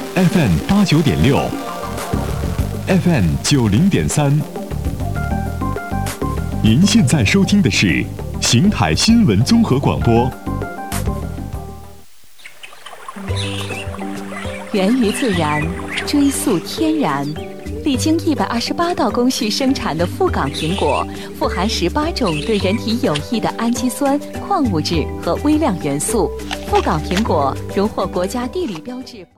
FM 89.6 FM 90.3。您现在收听的是邢台新闻综合广播。 源于自然，追溯天然，历经128道工序生产的富港苹果，富含18种对人体有益的氨基酸、矿物质和微量元素。富港苹果荣获国家地理标志。